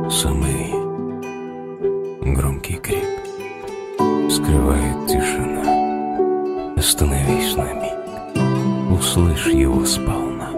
Самый громкий крик скрывает тишина. Остановись на миг, услышь его сполна.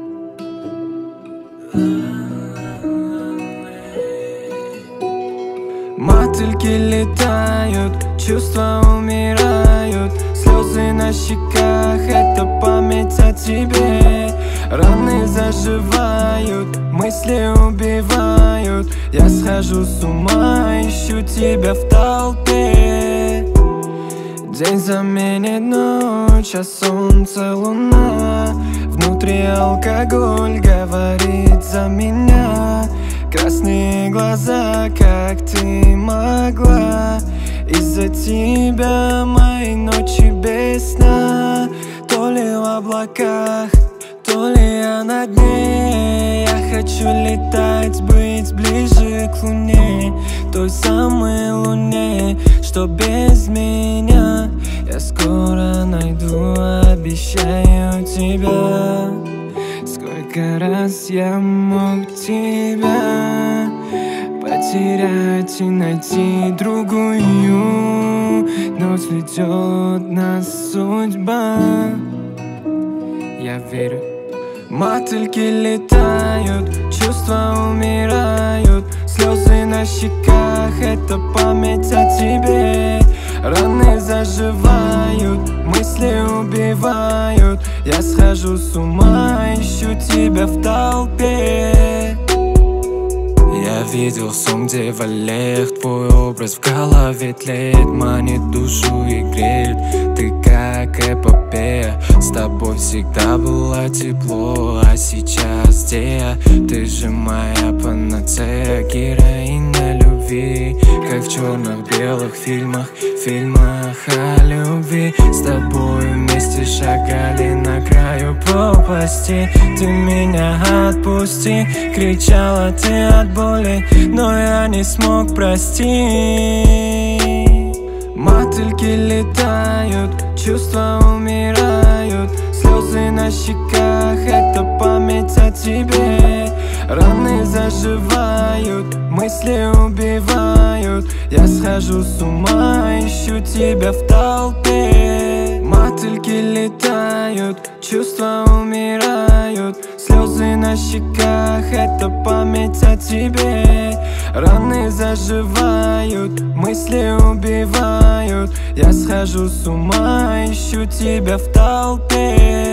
Мотыльки летают, чувства умирают, слезы на щеках — это память о тебе. Раны заживают, мысли убивают, я схожу с ума, ищу тебя в толпе. День заменит ночь, а солнце луна. Внутри алкоголь говорит за меня. Красные глаза, как ты могла. Из-за тебя мои ночи без сна. То ли в облаках, то ли я на дне. Я хочу летать, быть ближе к луне, той самой луне, что без меня. Я скоро найду, обещаю тебя. Сколько раз я мог тебя потерять и найти другую, но сведет нас судьба. Я верю. Мотыльки летают, чувства умирают, слезы на щеках — это память о тебе. Раны заживают, мысли убивают, я схожу с ума, ищу тебя в толпе. Я видел сон, где в аллеях твой образ в голове тлеет, манит душу и греет. Ты как эпопея, с тобой всегда было тепло, а сейчас где я? Ты же моя панацея, героиня любви, как в черно-белых фильмах о любви. С тобой вместе шагали на краю пропасти. Ты меня отпусти, кричала ты от боли, но я не смог простить. Мотыльки летают, чувства умирают, слезы на щеках — это память о тебе. Раны заживают, мысли убивают, я схожу с ума, ищу тебя в толпе. Мотыльки летают, чувства умирают, слезы на щеках — это память о тебе. Раны заживают, мысли убивают, я схожу с ума, ищу тебя в толпе.